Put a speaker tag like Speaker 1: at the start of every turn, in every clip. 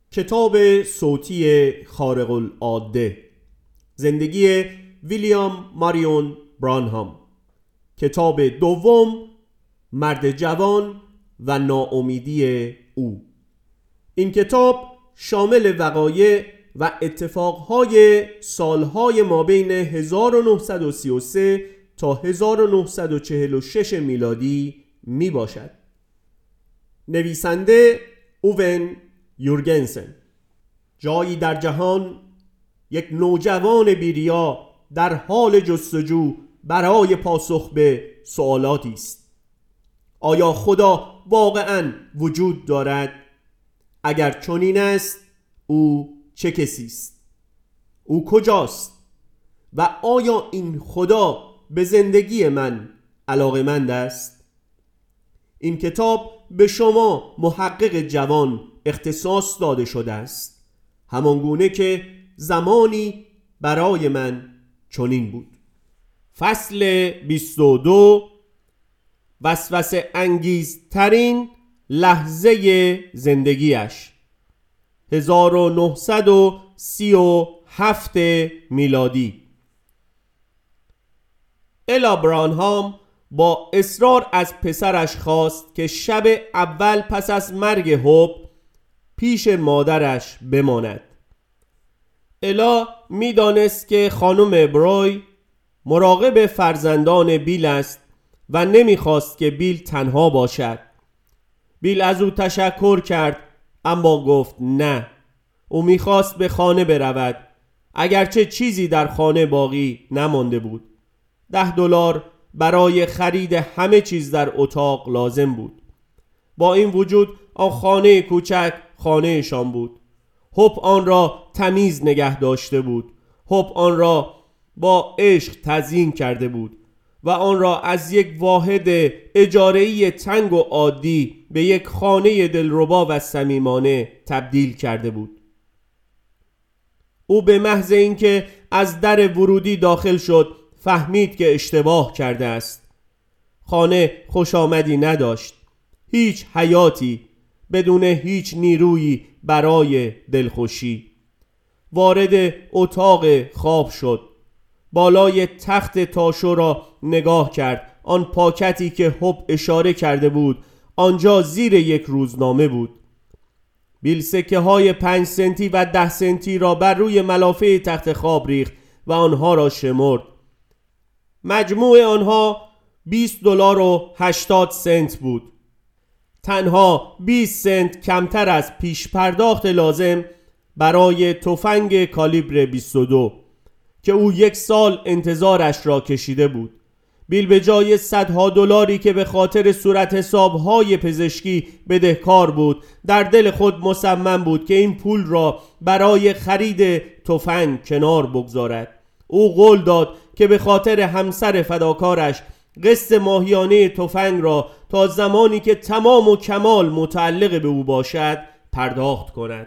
Speaker 1: کتاب صوتی خارق العاده، زندگی ویلیام ماریون برانهام. کتاب دوم، مرد جوان و ناامیدی او. این کتاب شامل وقایع و اتفاقهای سالهای مابین 1933 تا 1946 میلادی می باشد. نویسنده اوون یورگنسن. جایی در جهان یک نوجوان بی‌ریا در حال جستجو برای پاسخ به سوالاتی است. آیا خدا واقعاً وجود دارد؟ اگر چنین است، او چه کسی است؟ او کجاست؟ و آیا این خدا به زندگی من علاقه‌مند است؟ این کتاب به شما محقق جوان اختصاص داده شده است، همانگونه که زمانی برای من چنین بود. فصل 22، وسوسه انگیزترین لحظه زندگیش، 1937 میلادی. الا برانهام با اصرار از پسرش خواست که شب اول پس از مرگ هوب پیش مادرش بماند. الا میدانست که خانم بروی مراقب فرزندان بیل است و نمیخواست که بیل تنها باشد. بیل از او تشکر کرد، اما گفت نه. او میخواست به خانه برود، اگرچه چیزی در خانه باقی نمانده بود. $10 برای خرید همه چیز در اتاق لازم بود. با این وجود آن خانه کوچک خانهشان بود. هوب آن را تمیز نگه داشته بود. هوب آن را با عشق تزیین کرده بود و آن را از یک واحد اجاره‌ای تنگ و عادی به یک خانه دلربا و صمیمانه تبدیل کرده بود. او به محض اینکه از در ورودی داخل شد فهمید که اشتباه کرده است. خانه خوش آمدی نداشت، هیچ حیاتی، بدون هیچ نیرویی برای دلخوشی. وارد اتاق خواب شد. بالای تخت تاشو را نگاه کرد. آن پاکتی که هوب اشاره کرده بود آنجا زیر یک روزنامه بود. بیل سکه های 5 سنتی و 10 سنتی را بر روی ملافه تخت خواب ریخت و آنها را شمرد. مجموع آنها $20.80 بود. تنها 20 سنت کمتر از پیش پرداخت لازم برای تفنگ کالیبر 22 که او 1 سال انتظارش را کشیده بود. بیل به جای صدها دلاری که به خاطر صورت حسابهای پزشکی بدهکار بود، در دل خود مصمم بود که این پول را برای خرید تفنگ کنار بگذارد. او قول داد که به خاطر همسر فداکارش قسط ماهیانه تفنگ را تا زمانی که تمام و کمال متعلق به او باشد پرداخت کند.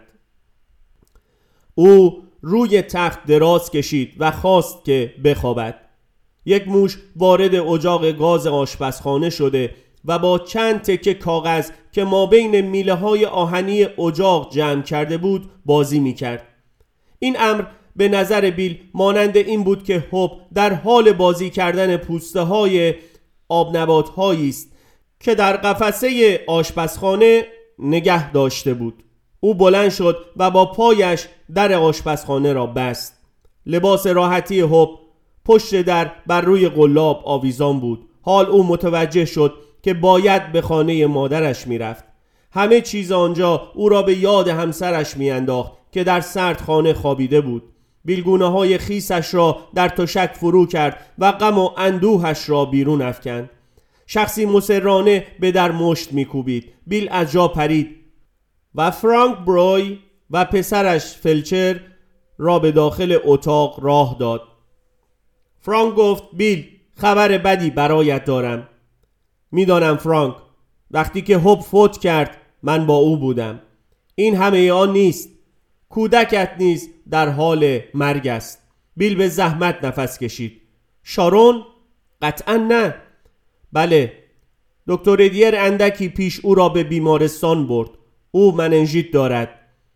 Speaker 1: او روی تخت دراز کشید و خواست که بخوابد. یک موش وارد اجاق گاز آشپزخانه شده و با چند تکه کاغذ که ما بین میله های آهنی اجاق جمع کرده بود بازی می کرد. این امر به نظر بیل مانند این بود که هوب در حال بازی کردن پوسته های آب نبات هایی است که در قفسه آشپزخانه نگه داشته بود. او بلند شد و با پایش در آشپزخانه را بست. لباس راحتی هوب پشت در بر روی قلاب آویزان بود. حال او متوجه شد که باید به خانه مادرش میرفت. همه چیز آنجا او را به یاد همسرش میانداخت که در سردخانه خوابیده بود. بیلگونه های خیسش را در تشک فرو کرد و غم و اندوهش را بیرون افکند. شخصی مصرانه به در مشت میکوبید. بیل از جا پرید و فرانک بروی و پسرش فلچر را به داخل اتاق راه داد. فرانک گفت: بیل، خبر بدی برایت دارم. میدانم فرانک، وقتی که هوب فوت کرد من با او بودم. این همه آن نیست. کودکت نیز در حال مرگ است. بیل به زحمت نفس کشید. شارون؟ قطعا نه. بله، دکتر ادیر اندکی پیش او را به بیمارستان برد. او مننژیت دارد.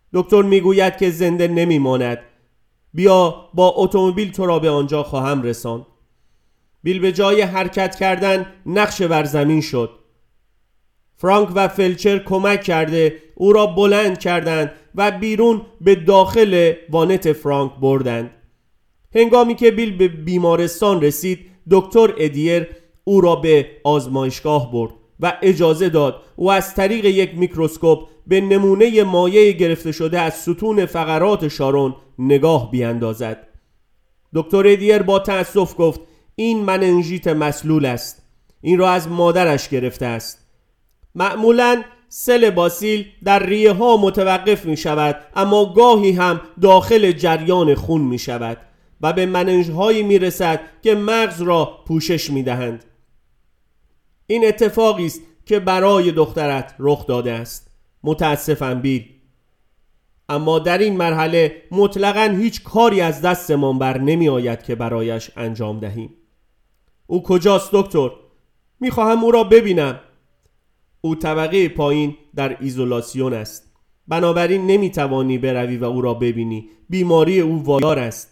Speaker 1: دکتر میگوید که زنده نمیماند. بیا با اتومبیل تو را به آنجا خواهم رساند. بیل به جای حرکت کردن نقش بر زمین شد. فرانک و فلچر کمک کرده او را بلند کردند و بیرون به داخل وانت فرانک بردند. هنگامی که بیل به بیمارستان رسید، دکتر ادیر او را به آزمایشگاه برد و اجازه داد او از طریق یک میکروسکوپ به نمونه مایع گرفته شده از ستون فقرات شارون نگاه بیاندازد. دکتر ادیر با تأسف گفت این مننژیت مسلول است. این را از مادرش گرفته است. معمولاً سل باسیل در ریه ها متوقف می شود، اما گاهی هم داخل جریان خون می شود و به مننژ هایی می رسد که مغز را پوشش می دهند. این اتفاقی است که برای دخترت رخ داده است. متاسفم بیل، اما در این مرحله مطلقاً هیچ کاری از دستمان بر نمی آید که برایش انجام دهیم. او کجاست دکتر؟ می خواهم او را ببینم. او طبقه پایین در ایزولاسیون است. بنابراین نمی توانی بروی و او را ببینی. بیماری او وایار است.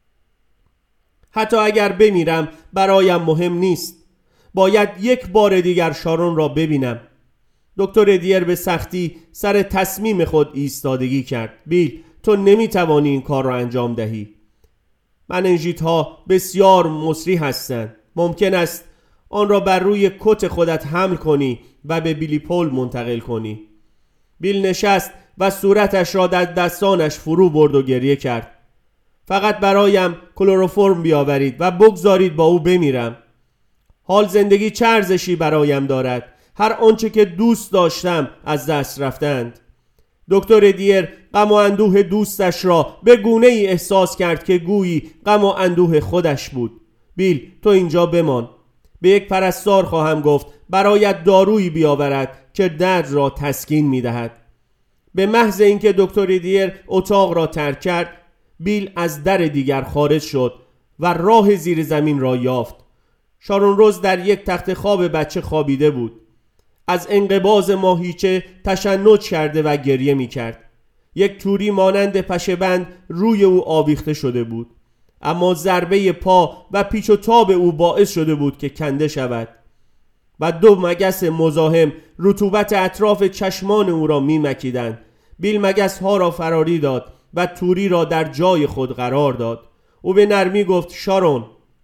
Speaker 1: حتی اگر بمیرم برایم مهم نیست. باید یک بار دیگر شارون را ببینم. دکتر ادیر به سختی سر تصمیم خود ایستادگی کرد. بیل، تو نمی توانی این کار را انجام دهی. مننژیت ها بسیار مسریع هستند. ممکن است آن را بر روی کت خودت حمل کنی و به بیلی پول منتقل کنی. بیل نشست و صورتش را در دستانش فرو برد و گریه کرد. فقط برایم کلروفرم بیاورید و بگذارید با او بمیرم. حال زندگی چه ارزشی برایم دارد؟ هر آنچه که دوست داشتم از دست رفتند. دکتر ادیر غم و اندوه دوستش را به گونه ای احساس کرد که گویی غم و اندوه خودش بود. بیل، تو اینجا بمان. به یک پرستار خواهم گفت برایت دارویی بیاورد که درد را تسکین می‌دهد. به محض اینکه دکتر ادیر اتاق را ترک کرد، بیل از در دیگر خارج شد و راه زیر زمین را یافت. شارون روز در یک تخت خواب بچه خوابیده بود. از انقباض ماهیچه تشنج کرده و گریه می کرد. یک توری مانند پشه‌بند روی او آویخته شده بود، اما ضربه پا و پیچ و تاب او باعث شده بود که کنده شود و دو مگس مزاحم رطوبت اطراف چشمان او را می مکیدند. بیل مگس ها را فراری داد و توری را در جای خود قرار داد. او به نرمی گفت شارون.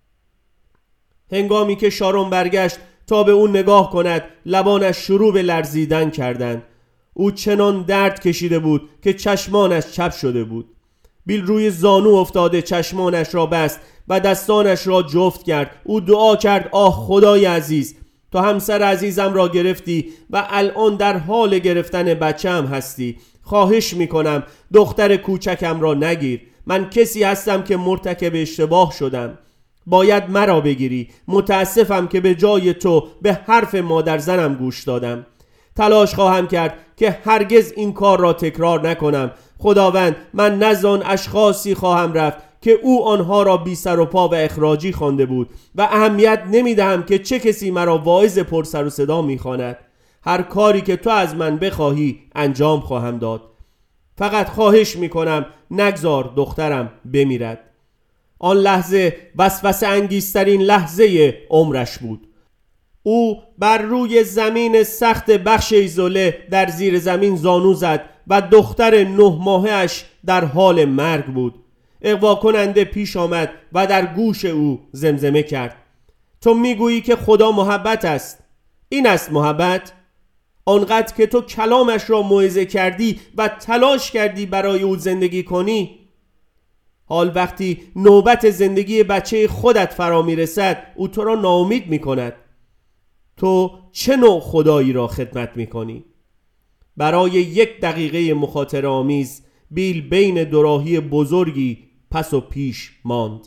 Speaker 1: هنگامی که شارون برگشت تا به او نگاه کند، لبانش شروع به لرزیدن کردند. او چنان درد کشیده بود که چشمانش چپ شده بود. بیل روی زانو افتاده چشمانش را بست و دستانش را جفت کرد. او دعا کرد آه خدای عزیز، تو همسر عزیزم را گرفتی و الان در حال گرفتن بچه‌ام هستی. خواهش میکنم دختر کوچکم را نگیر. من کسی هستم که مرتکب اشتباه شدم. باید مرا بگیری. متاسفم که به جای تو به حرف مادر زنم گوش دادم. تلاش خواهم کرد که هرگز این کار را تکرار نکنم. خداوند، من نزد آن اشخاصی خواهم رفت که او آنها را بی سر و پا و اخراجی خوانده بود و اهمیت نمیدهم که چه کسی مرا واعظ پر سر و صدا میخواند. هر کاری که تو از من بخواهی انجام خواهم داد. فقط خواهش میکنم نگذار دخترم بمیرد. آن لحظه وسوسه انگیزترین لحظه عمرش بود. او بر روی زمین سخت بخش ایزوله در زیر زمین زانو زد و دختر 9 ماهه‌اش در حال مرگ بود. اغوا کننده پیش آمد و در گوش او زمزمه کرد تو میگویی که خدا محبت است. این است محبت؟ آنقدر که تو کلامش را موعظه کردی و تلاش کردی برای او زندگی کنی. حال وقتی نوبت زندگی بچه خودت فرا میرسد او تو را ناامید میکند. تو چه نوع خدایی را خدمت میکنی؟ برای 1 دقیقه مخاطره آمیز بیل بین دوراهی بزرگی پس و پیش ماند.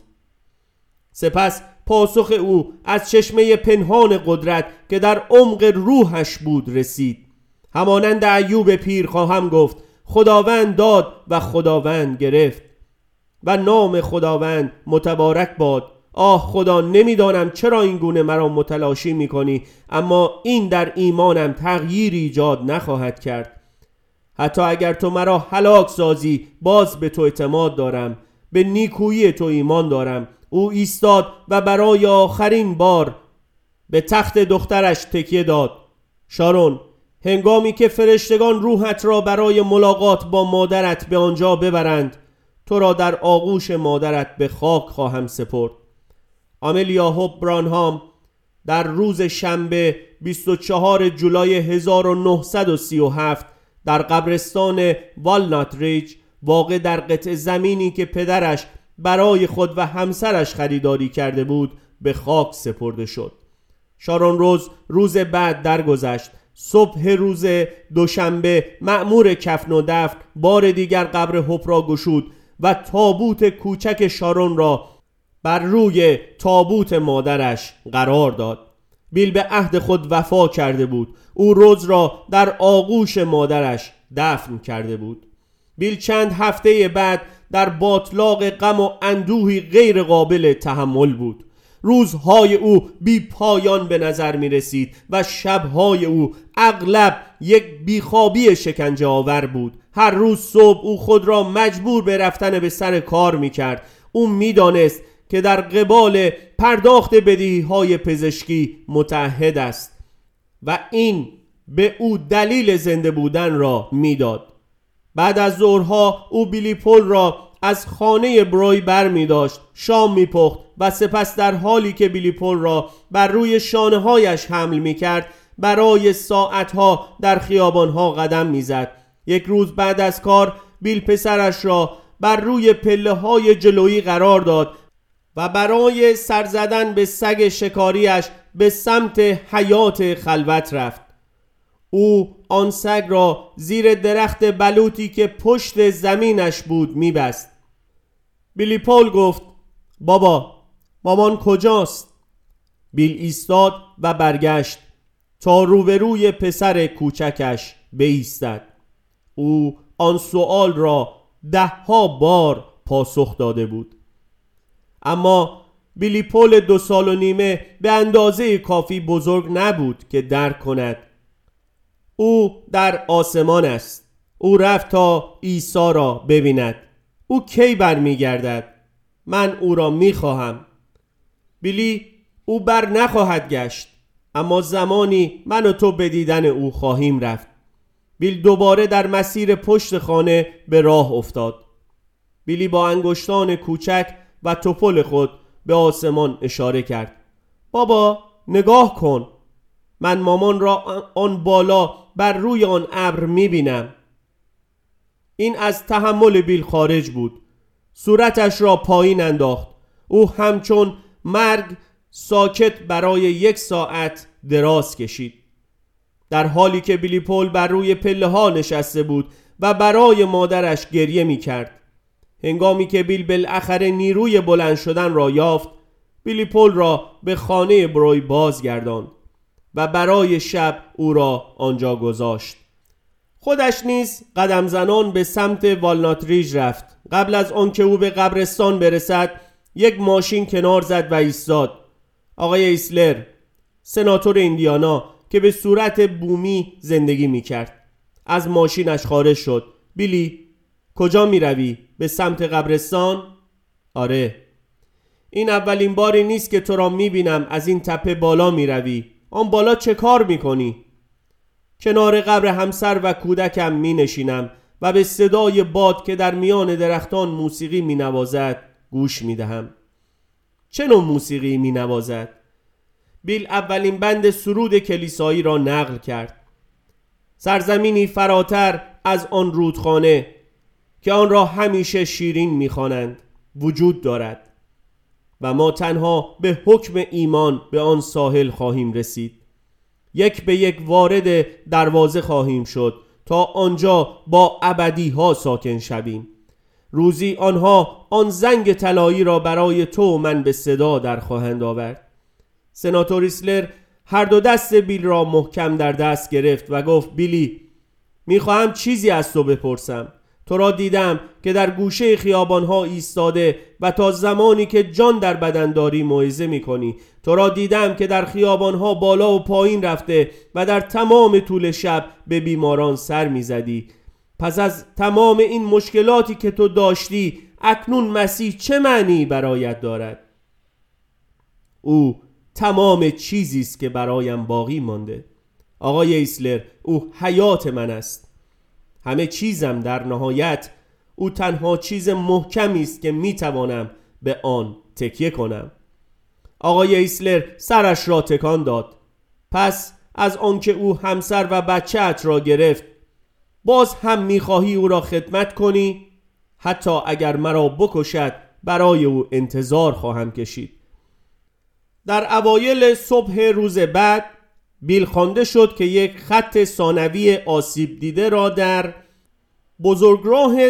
Speaker 1: سپس پاسخ او از چشمه پنهان قدرت که در عمق روحش بود رسید. همانند ایوب پیر خواهم گفت خداوند داد و خداوند گرفت و نام خداوند متبارک باد. آه خدا، نمیدانم چرا این گونه مرا متلاشی میکنی، اما این در ایمانم تغییری ایجاد نخواهد کرد. حتی اگر تو مرا هلاک سازی باز به تو اعتماد دارم، به نیکویی تو ایمان دارم. او ایستاد و برای آخرین بار به تخت دخترش تکیه داد. شارون، هنگامی که فرشتگان روحت را برای ملاقات با مادرت به آنجا ببرند، تو را در آغوش مادرت به خاک خواهم سپرد. آملیا هوپ برانهام در روز شنبه 24 جولای 1937 در قبرستان والنات ریج، واقع در قطع زمینی که پدرش برای خود و همسرش خریداری کرده بود، به خاک سپرده شد. شارون روز بعد درگذشت. صبح روز دوشنبه مأمور کفن و دفن بار دیگر قبر هوپ را گشود و تابوت کوچک شارون را بر روی تابوت مادرش قرار داد. بیل به عهد خود وفا کرده بود. او روز را در آغوش مادرش دفن کرده بود. بیل چند هفته بعد در باطلاق غم و اندوهی غیر قابل تحمل بود. روزهای او بی پایان به نظر می رسید و شبهای او اغلب یک بیخوابی شکنجه آور بود. هر روز صبح او خود را مجبور به رفتن به سر کار می کرد. او می دانست که در قبال پرداخت بدهی‌های پزشکی متعهد است و این به او دلیل زنده بودن را میداد. بعد از ظهرها او بیلی پول را از خانه بروی بر می داشت، شام می پخت و سپس در حالی که بیلی پول را بر روی شانه هایش حمل می کرد برای ساعتها در خیابانها قدم می زد. یک روز بعد از کار بیل پسرش را بر روی پله های جلویی قرار داد و برای سر زدن به سگ شکاریش به سمت حیاط خلوت رفت. او آن سگ را زیر درخت بلوطی که پشت زمینش بود میبست. بیلی پول گفت: بابا، مامان کجاست؟ بیل ایستاد و برگشت تا روبروی پسر کوچکش بایستد. او آن سوال را 10 بار پاسخ داده بود، اما بیلی پول 2 سال و نیمه به اندازه کافی بزرگ نبود که درک کند او در آسمان است. او رفت تا عیسی را ببیند. او کی برمیگردد؟ من او را میخواهم. بیلی، او بر نخواهد گشت، اما زمانی من و تو به دیدن او خواهیم رفت. بیل دوباره در مسیر پشت خانه به راه افتاد. بیلی با انگشتان کوچک و توپل خود به آسمان اشاره کرد. بابا، نگاه کن. من مامان را آن بالا بر روی آن ابر میبینم. این از تحمل بیل خارج بود. صورتش را پایین انداخت. او همچون مرگ ساکت برای 1 ساعت دراز کشید، در حالی که بیلی پول بر روی پله ها نشسته بود و برای مادرش گریه می کرد. هنگامی که بیل بالاخره نیروی بلند شدن را یافت، بیلی پول را به خانه بروی بازگرداند و برای شب او را آنجا گذاشت. خودش نیز قدم زنان به سمت والنات ریج رفت. قبل از آنکه او به قبرستان برسد، یک ماشین کنار زد و ایستاد. آقای ایسلر، سناتور ایندیانا که به صورت بومی زندگی می کرد، از ماشینش خارج شد. بیلی، کجا می روی؟ به سمت قبرستان؟ آره. این اولین باری نیست که تو را می بینم از این تپه بالا می روی. آن بالا چه کار می کنی؟ کنار قبر همسر و کودکم می نشینم و به صدای باد که در میان درختان موسیقی می نوازد گوش می دهم. چه نوع موسیقی می نوازد؟ بیل اولین بند سرود کلیسایی را نقل کرد. سرزمینی فراتر از آن رودخانه که آن را همیشه شیرین می خوانند وجود دارد و ما تنها به حکم ایمان به آن ساحل خواهیم رسید. 1 به 1 وارد دروازه خواهیم شد تا آنجا با ابدی ها ساکن شویم. روزی آنها آن زنگ طلایی را برای تو و من به صدا در خواهند آورد. سناتور ایسلر هر دو دست بیل را محکم در دست گرفت و گفت: بیلی، میخواهم چیزی از تو بپرسم. تو را دیدم که در گوشه خیابانها ایستاده و تا زمانی که جان در بدن داری موعظه میکنی. تو را دیدم که در خیابانها بالا و پایین رفته و در تمام طول شب به بیماران سر میزدی. پس از تمام این مشکلاتی که تو داشتی اکنون مسیح چه معنی برایت دارد؟ او تمام چیزی است که برایم باقی مانده. آقای ایسلر، او حیات من است. همه چیزم در نهایت او تنها چیز محکمی است که میتوانم به آن تکیه کنم. آقای ایسلر سرش را تکان داد. پس از آنکه او همسر و بچه‌ات را گرفت، باز هم میخواهی او را خدمت کنی؟ حتی اگر مرا بکشد برای او انتظار خواهم کشید. در اوایل صبح روز بعد بیل خوانده شد که یک خط ثانوی آسیب دیده را در بزرگراه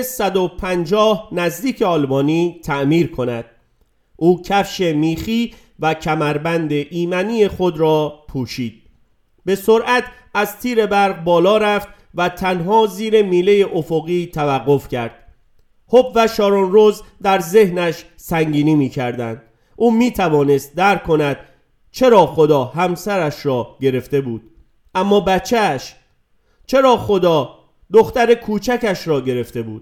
Speaker 1: 150 نزدیک آلبانی تعمیر کند. او کفش میخی و کمربند ایمنی خود را پوشید. به سرعت از تیر برق بالا رفت و تنها زیر میله افقی توقف کرد. هوب و شارون روز در ذهنش سنگینی می کردند. او می توانست درک کند چرا خدا همسرش را گرفته بود، اما بچهش، چرا خدا دختر کوچکش را گرفته بود.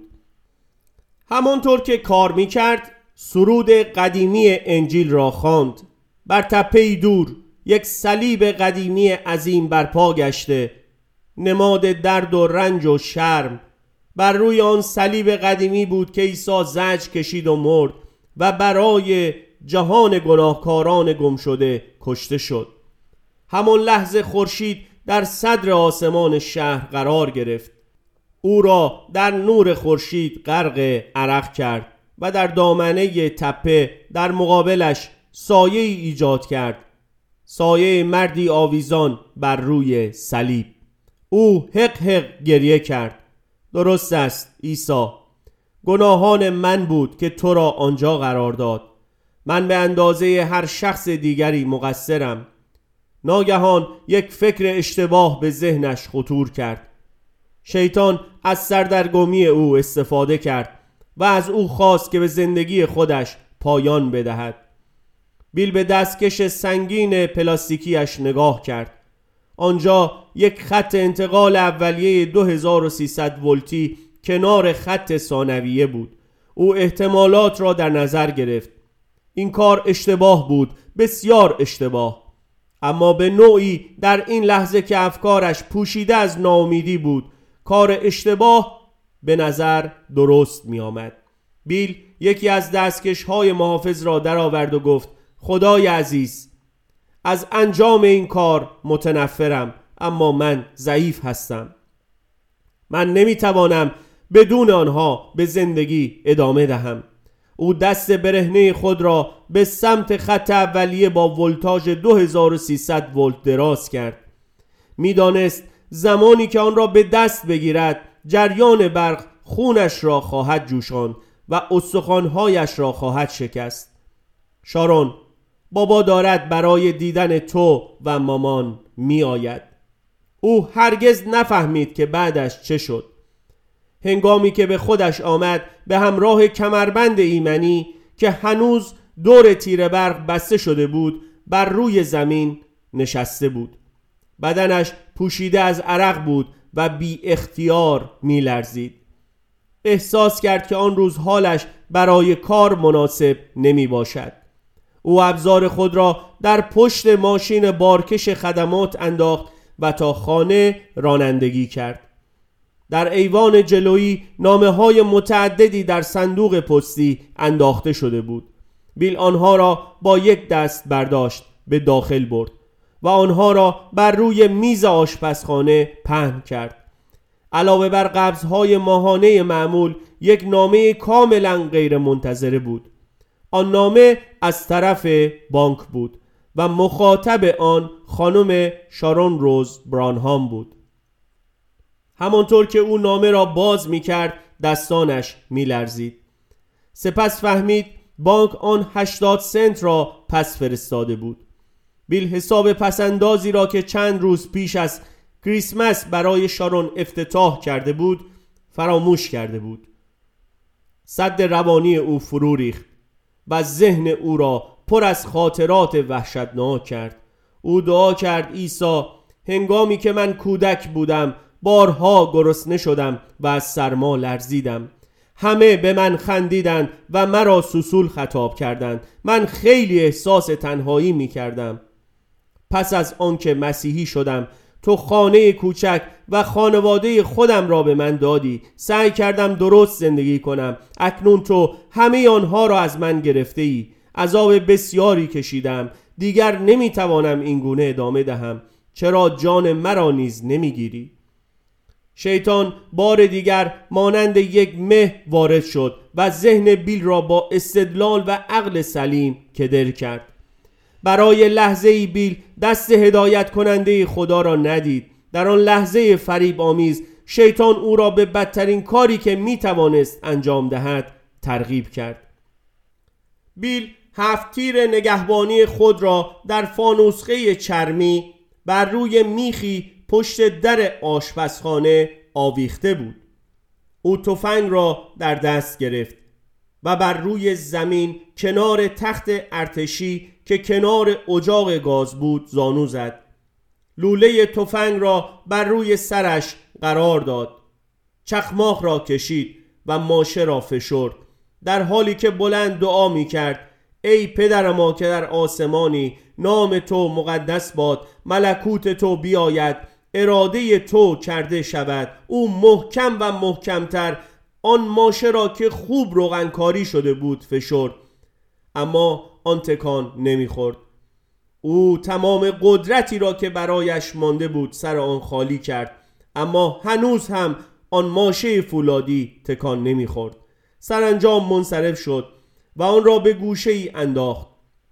Speaker 1: همانطور که کار می کرد سرود قدیمی انجیل را خواند. بر تپه‌ای دور یک صلیب قدیمی عظیم برپا گشته، نماد درد و رنج و شرم. بر روی آن صلیب قدیمی بود که عیسی زجر کشید و مرد و برای جهان گناهکاران گم شده کشته شد. همان لحظه خورشید در صدر آسمان شهر قرار گرفت. او را در نور خورشید غرق عرق کرد و در دامنه تپه در مقابلش سایه ایجاد کرد، سایه مردی آویزان بر روی صلیب. او حق حق گریه کرد. درست است عیسی، گناهان من بود که تو را آنجا قرار داد. من به اندازه هر شخص دیگری مقصرم. ناگهان یک فکر اشتباه به ذهنش خطور کرد. شیطان از سردرگمی او استفاده کرد و از او خواست که به زندگی خودش پایان بدهد. بیل به دستکش سنگین پلاستیکیش نگاه کرد. آنجا یک خط انتقال اولیه 2300 ولتی کنار خط ثانویه بود. او احتمالات را در نظر گرفت. این کار اشتباه بود، بسیار اشتباه. اما به نوعی در این لحظه که افکارش پوشیده از ناامیدی بود، کار اشتباه به نظر درست می آمد. بیل یکی از دستکش‌های محافظ را درآورد و گفت: خدای عزیز، از انجام این کار متنفرم، اما من ضعیف هستم. من نمیتوانم بدون آنها به زندگی ادامه دهم. او دست برهنه خود را به سمت خط اولیه با ولتاژ 2300 ولت دراز کرد. میدانست زمانی که آن را به دست بگیرد جریان برق خونش را خواهد جوشاند و استخوان‌هایش را خواهد شکست. شارون، بابا دارد برای دیدن تو و مامان می آید. او هرگز نفهمید که بعدش چه شد. هنگامی که به خودش آمد به همراه کمربند ایمنی که هنوز دور تیر برق بسته شده بود بر روی زمین نشسته بود. بدنش پوشیده از عرق بود و بی اختیار می لرزید. احساس کرد که آن روز حالش برای کار مناسب نمی باشد. او ابزار خود را در پشت ماشین بارکش خدمات انداخت و تا خانه رانندگی کرد. در ایوان جلویی نامه‌های متعددی در صندوق پستی انداخته شده بود. بیل آنها را با یک دست برداشت، به داخل برد و آنها را بر روی میز آشپزخانه پهن کرد. علاوه بر قبض‌های ماهانه معمول، یک نامه کاملا غیر منتظره بود. آن نامه از طرف بانک بود و مخاطب آن خانم شارون روز برانهام بود. همانطور که او نامه را باز می کرد دستانش می لرزید. سپس فهمید بانک آن 80 سنت را پس فرستاده بود. بیل حساب پسندازی را که چند روز پیش از کریسمس برای شارون افتتاح کرده بود فراموش کرده بود. سد روانی او فرو ریخت و ذهن او را پر از خاطرات وحشتناک کرد. او دعا کرد: عیسی، هنگامی که من کودک بودم بارها گرسنه شدم و از سرما لرزیدم. همه به من خندیدند و مرا سوسول خطاب کردند. من خیلی احساس تنهایی می کردم. پس از آنکه مسیحی شدم تو خانه کوچک و خانواده خودم را به من دادی. سعی کردم درست زندگی کنم. اکنون تو همه آنها را از من گرفته ای. عذاب بسیاری کشیدم. دیگر نمیتوانم این گونه ادامه دهم. چرا جان مرا نیز نمیگیری؟ شیطان بار دیگر مانند یک مه وارد شد و ذهن بیل را با استدلال و عقل سلیم کدر کرد. برای لحظه ای بیل دست هدایت کننده خدا را ندید. در آن لحظه فریب آمیز شیطان او را به بدترین کاری که می توانست انجام دهد ترغیب کرد. بیل 7 تیر نگهبانی خود را در فانوسخه چرمی بر روی میخی پشت در آشپزخانه آویخته بود. او تفنگ را در دست گرفت و بر روی زمین کنار تخت ارتشی که کنار اجاق گاز بود زانو زد. لوله تفنگ را بر روی سرش قرار داد. چخماق را کشید و ماشه را فشرد، در حالی که بلند دعا می کرد: ای پدر ما که در آسمانی، نام تو مقدس باد، ملکوت تو بیاید، اراده تو کرده شود. او محکم و محکمتر آن ماشه را که خوب روغنکاری شده بود فشرد، اما آن تکان نمیخورد. او تمام قدرتی را که برایش مانده بود سر آن خالی کرد، اما هنوز هم آن ماشه فولادی تکان نمیخورد. سرانجام منصرف شد و آن را به گوشه ای انداخت.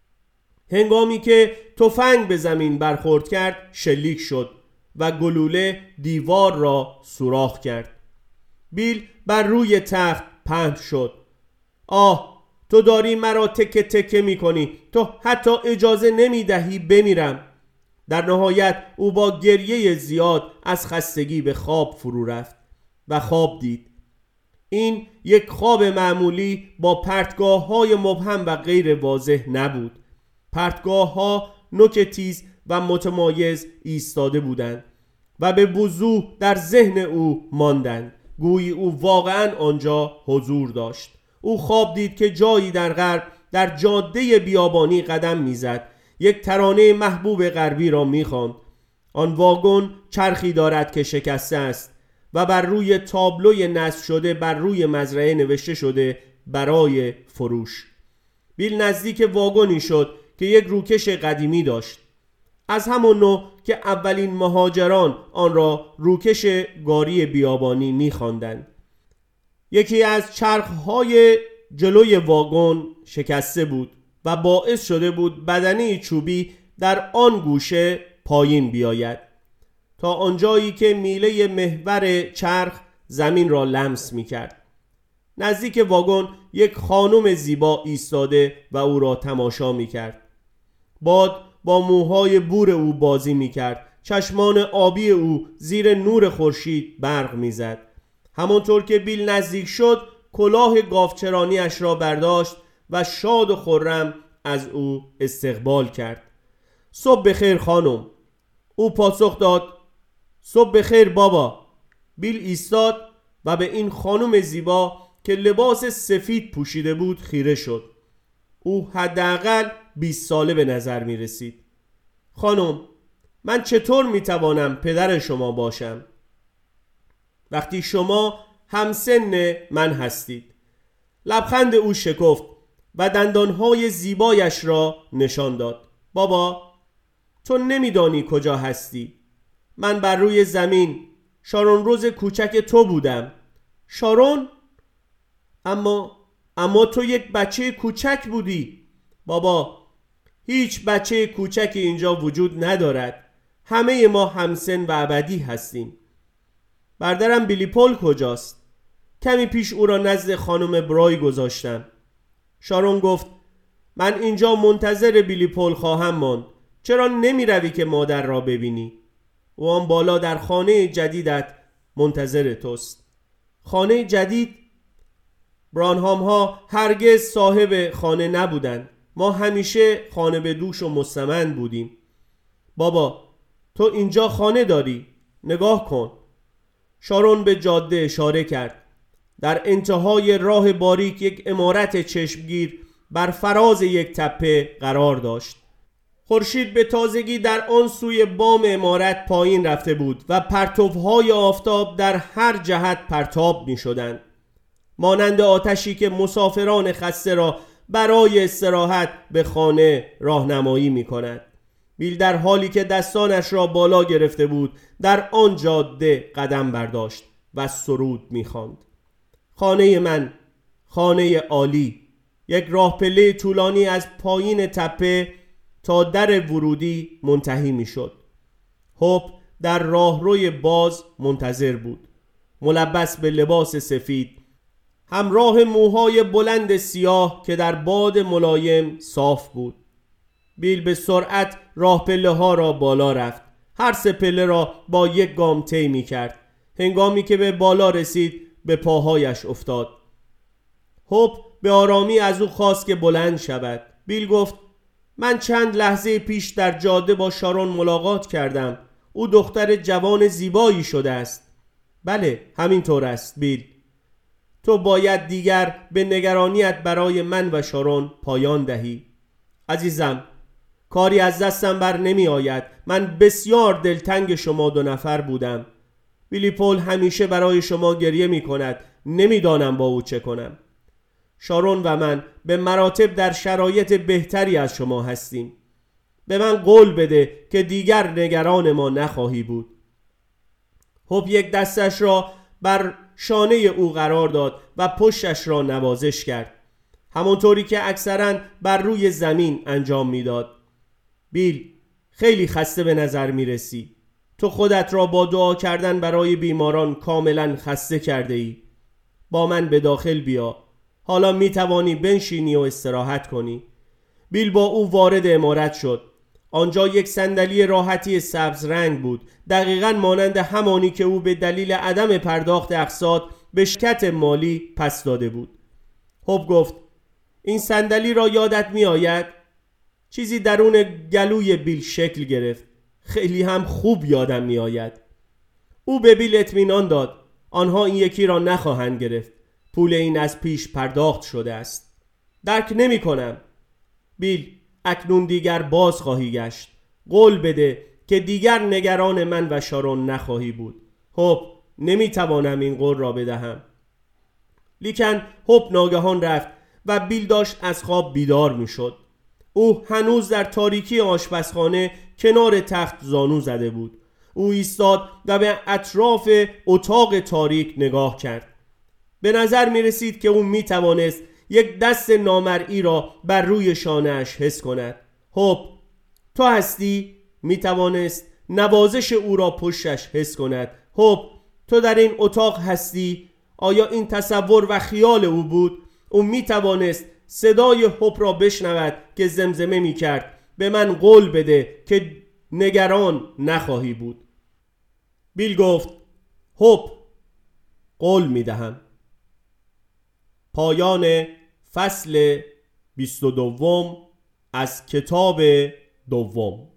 Speaker 1: هنگامی که تفنگ به زمین برخورد کرد شلیک شد و گلوله دیوار را سوراخ کرد. بیل بر روی تخت پهن شد. آه، تو داری مرا تکه تکه می کنی. تو حتی اجازه نمی دهی بمیرم. در نهایت او با گریه زیاد از خستگی به خواب فرو رفت و خواب دید. این یک خواب معمولی با پرتگاه‌های مبهم و غیر واضح نبود. پرتگاه‌ها نوک تیز و متمایز ایستاده بودند و به وضوح در ذهن او ماندند، گویی او واقعا آنجا حضور داشت. او خواب دید که جایی در غرب در جاده بیابانی قدم میزد. یک ترانه محبوب غربی را میخواند. آن واگن چرخی دارد که شکسته است و بر روی تابلوی نصب شده بر روی مزرعه نوشته شده برای فروش. بیل نزدیک واگنی شد که یک روکش قدیمی داشت، از همان نوع که اولین مهاجران آن را روکش گاری بیابانی می‌خواندند. یکی از چرخهای جلوی واگن شکسته بود و باعث شده بود بدنه چوبی در آن گوشه پایین بیاید تا آنجایی که میله محور چرخ زمین را لمس می‌کرد. نزدیک واگن یک خانم زیبا ایستاده و او را تماشا می‌کرد. باد با موهای بور او بازی می‌کرد. چشمان آبی او زیر نور خورشید برق می‌زد. همانطور که بیل نزدیک شد کلاه گاوچرانی‌اش را برداشت و شاد و خرم از او استقبال کرد. صبح بخیر خانم. او پاسخ داد: صبح بخیر بابا. بیل ایستاد و به این خانم زیبا که لباس سفید پوشیده بود خیره شد. او حداقل 20 ساله به نظر می رسید. خانم، من چطور می توانم پدر شما باشم وقتی شما همسن من هستید؟ لبخند او شکفت و دندانهای زیبایش را نشان داد. بابا، تو نمیدانی کجا هستی. من بر روی زمین شارون روز کوچک تو بودم. شارون؟ اما تو یک بچه کوچک بودی. بابا، هیچ بچه کوچکی اینجا وجود ندارد. همه ما همسن و ابدی هستیم. برادرم بیلی پول کجاست؟ کمی پیش او را نزد خانم برای گذاشتم. شارون گفت: من اینجا منتظر بیلی پول خواهم ماند. چرا نمی روی که مادر را ببینی؟ او آن بالا در خانه جدیدت منتظر توست. خانه جدید؟ برانهام ها هرگز صاحب خانه نبودند. ما همیشه خانه به دوش و مستمند بودیم. بابا، تو اینجا خانه داری؟ نگاه کن. شارون به جاده اشاره کرد. در انتهای راه باریک یک عمارت چشمگیر بر فراز یک تپه قرار داشت. خورشید به تازگی در آن سوی بام عمارت پایین رفته بود و پرتوهای آفتاب در هر جهت پرتاب می شدند، مانند آتشی که مسافران خسته را برای استراحت به خانه راهنمایی می کند. بیل در حالی که دستانش را بالا گرفته بود در آن جاده قدم برداشت و سرود می خواند. خانه من، خانه عالی. یک راه پله طولانی از پایین تپه تا در ورودی منتهی می شد. هوپ در راهروی باز منتظر بود، ملبس به لباس سفید، همراه موهای بلند سیاه که در باد ملایم صاف بود. بیل به سرعت راه پله ها را بالا رفت. هر سه پله را با یک گام طی می کرد. هنگامی که به بالا رسید به پاهایش افتاد. هوپ به آرامی از او خواست که بلند شود. بیل گفت: من چند لحظه پیش در جاده با شارون ملاقات کردم. او دختر جوان زیبایی شده است. بله، همینطور است بیل. تو باید دیگر به نگرانیت برای من و شارون پایان دهی. عزیزم، کاری از دستم بر نمی آید. من بسیار دلتنگ شما دو نفر بودم. بیلی پول همیشه برای شما گریه می کند. نمیدانم با او چه کنم. شارون و من به مراتب در شرایط بهتری از شما هستیم. به من قول بده که دیگر نگران ما نخواهی بود. هوپ یک دستش را بر شانه او قرار داد و پشتش را نوازش کرد، همونطوری که اکثراً بر روی زمین انجام میداد. بیل، خیلی خسته به نظر میرسی. تو خودت را با دعا کردن برای بیماران کاملا خسته کرده ای. با من به داخل بیا. حالا می توانی بنشینی و استراحت کنی. بیل با او وارد عمارت شد. آنجا یک صندلی راحتی سبز رنگ بود، دقیقاً مانند همانی که او به دلیل عدم پرداخت اقساط به شرکت مالی پس داده بود. هوپ گفت: این صندلی را یادت می آید؟ چیزی درون گلوی بیل شکل گرفت. خیلی هم خوب یادم می آید. او به بیل اطمینان داد. آنها این یکی را نخواهند گرفت. پول این از پیش پرداخت شده است. درک نمی کنم. بیل، اکنون دیگر باز خواهی گشت. قول بده که دیگر نگران من و شارون نخواهی بود. هوپ، نمی توانم این قول را بدهم. لیکن هوپ ناگهان رفت و بیل داشت از خواب بیدار می شد. او هنوز در تاریکی آشپزخانه کنار تخت زانو زده بود. او ایستاد و به اطراف اتاق تاریک نگاه کرد. به نظر می رسید که او می توانست یک دست نامرئی را بر روی شانه‌اش حس کند. هوپ، تو هستی؟ می توانست نوازش او را پشتش حس کند. هوپ، تو در این اتاق هستی؟ آیا این تصور و خیال او بود؟ او می توانست صدای هوپ را بشنود که زمزمه می کرد: به من قول بده که نگران نخواهی بود. بیل گفت: هوپ، قول می دهم. پایان فصل 22 از کتاب دوم.